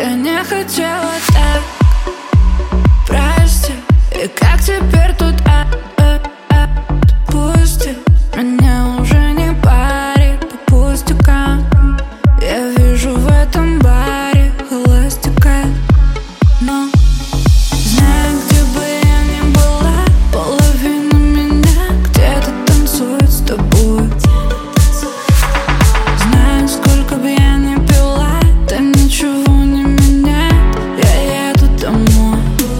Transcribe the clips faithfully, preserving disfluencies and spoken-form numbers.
Я не хотела так, прости. И как теперь тут а, а, а, отпусти. Меня уже не парит по пустякам. Я вижу в этом баре холостяка. Но знаю, где бы я ни была, половина меня где-то танцует с тобой. Знаю, сколько бы я ни пила, да ничего не меняет. Я еду домой.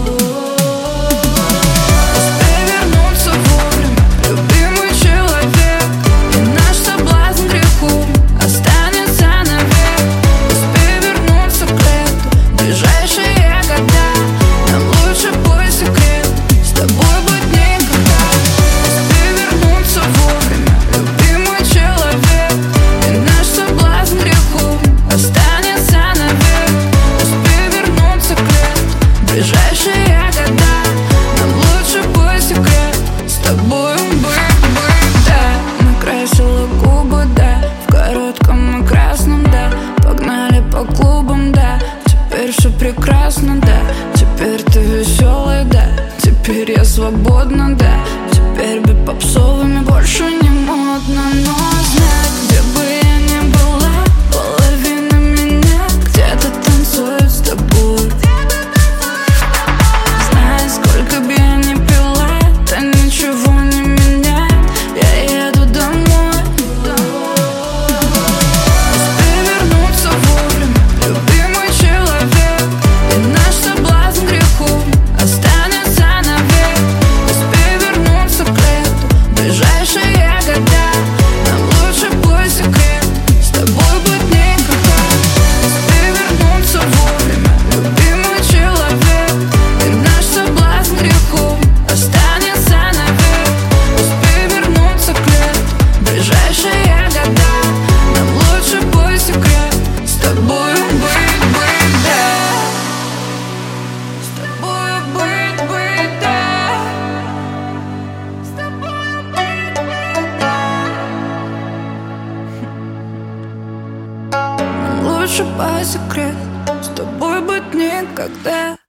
Успей вернуться вовремя, любимый человек, и наш соблазн греху останется навек. Успей вернуться к лету, ближайшие года. Нам лучше бой секрет, с тобой быть никогда. Успей вернуться вовремя, любимый человек, и наш соблазн греху останется навек. Успей вернуться к лету, ближайшие года. Нам лучше бой секрет, с тобой быть, быть, да. Накрасила губы, да, в коротком и красном, да. Погнали по клубам, да. Теперь все прекрасно, да. Теперь ты веселый, да. Теперь я свободна, да. Теперь быть попсовыми больше не модно. Но знай, где бы я ни была, половина меня где-то танцует с тобой. Знай, сколько бы я ни пила, да ничего не меняет. Я еду домой. Успей вернуться вовремя, любимый человек, и наш соблазн греху останется навек. Успей вернуться к лету, ближайшие года. Нам лучше бой секрет, с тобой быть никогда. Успей вернуться вовремя, любимый человек, и наш соблазн греху останется навек. Успей вернуться к лету, ближайшие года. Нам лучше бой секрет, с тобой быть, быть, да. С тобой быть, быть, да. С тобой быть, быть, да. Нам лучше по секрету, с тобой быть никогда.